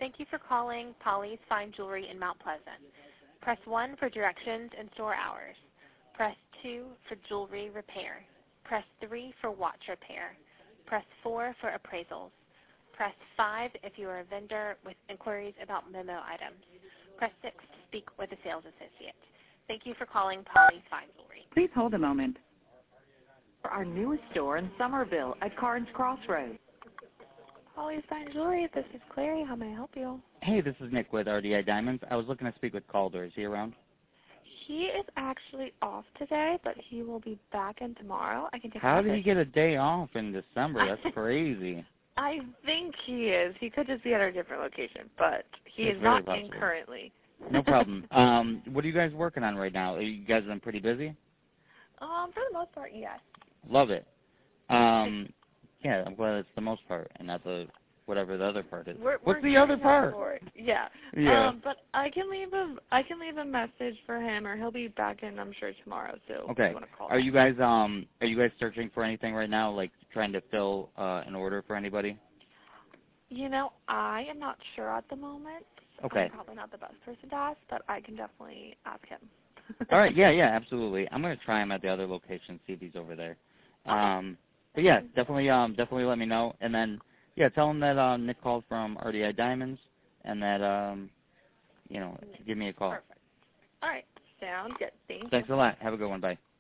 Thank you for calling Polly's Fine Jewelry in Mount Pleasant. Press 1 for directions and store hours. Press 2 for jewelry repair. Press 3 for watch repair. Press 4 for appraisals. Press 5 if you are a vendor with inquiries about memo items. Press 6 to speak with a sales associate. Thank you for calling Polly's Fine Jewelry. Please hold a moment. For our newest store in Somerville at Carnes Crossroads. Polly's Fine Jewelry, this is Clary. How may I help you? Hey, this is Nick with RDI Diamonds. I was looking to speak with Calder. Is he around? He is actually off today, but he will be back in tomorrow. I can take How a did he message. get a day off in December? That's crazy. I think he is. He could just be at a different location, but he It's is very not in possible. currently. No problem. What are you guys working on right now? Are you guys been pretty busy? For the most part, yes. Love it. Yeah, I'm glad it's the most part and not the whatever the other part is. What's the other part? Yeah. Yeah. But I can leave a message for him, or he'll be back in, I'm sure, tomorrow. So Okay. if you want to call Are him. you guys searching for anything right now, like trying to fill an order for anybody? You know, I am not sure at the moment. Okay. I'm probably not the best person to ask, but I can definitely ask him. All right. Yeah, absolutely. I'm going to try him at the other location, see if he's over there. But yeah, definitely let me know. And then, yeah, tell him that Nick called from RDI Diamonds and that, give me a call. Perfect. All right. Sounds good. Thank you. Thanks a lot. Have a good one. Bye.